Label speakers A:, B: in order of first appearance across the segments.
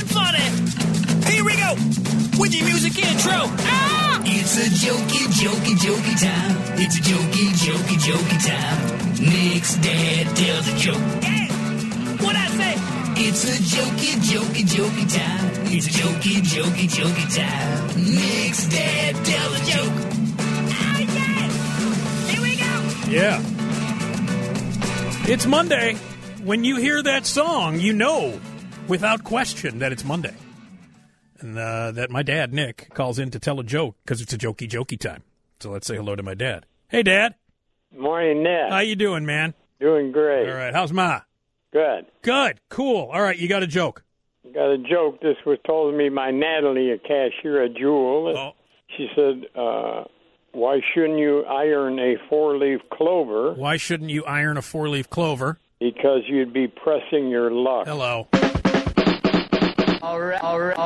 A: funny. Here we go with your music intro. Ah!
B: It's a jokey time. It's a jokey time. Nick's dad tells a joke.
A: Hey, what'd I say?
B: It's a jokey time. It's a jokey time. Nick's dad tells a joke.
A: Oh, yeah. Here we go.
C: Yeah. It's Monday. When you hear that song, you know without question that it's Monday. And that my dad, Nick, calls in to tell a joke because it's a jokey time. So let's say hello to my dad. Hey, Dad.
D: Morning, Nick.
C: How you doing, man?
D: Doing great.
C: All right. How's Ma?
D: Good.
C: Good. Cool. All right. You got a joke.
D: Got a joke. This was told me by Natalie, a cashier at Jewel.
C: Oh.
D: She said, why shouldn't you iron a four-leaf clover?
C: Why shouldn't you iron a four-leaf clover?
D: Because you'd be pressing your luck.
C: Hello.
B: All right.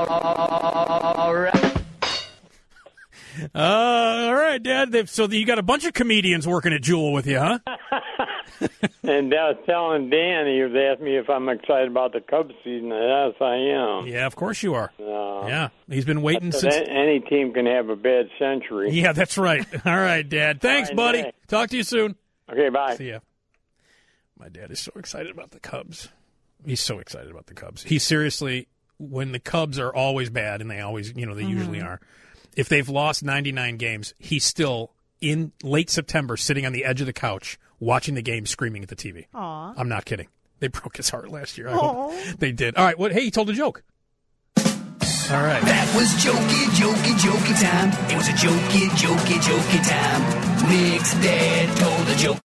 C: All right, Dad. So you got a bunch of comedians working at Jewel with you, huh?
D: And I was telling Dan, he was asking me if I'm excited about the Cubs season. Yes, I am.
C: Yeah, of course you are. Yeah, he's been waiting
D: But
C: since.
D: any team can have a bad century.
C: Yeah, that's right. All right, Dad. Thanks,
D: All right,
C: buddy.
D: Nick.
C: Talk to you soon.
D: Okay, bye.
C: See ya. My dad is so excited about the Cubs. He's so excited about the Cubs. He seriously, when the Cubs are always bad, and they always, they usually are, if they've lost 99 games, he's still in late September sitting on the edge of the couch watching the game screaming at the TV.
E: Aw.
C: I'm not kidding. They broke his heart last year. I hope they did. All right. Hey, he told a joke. All right.
B: That was jokey time. It was a jokey time. Nick's dad told a joke.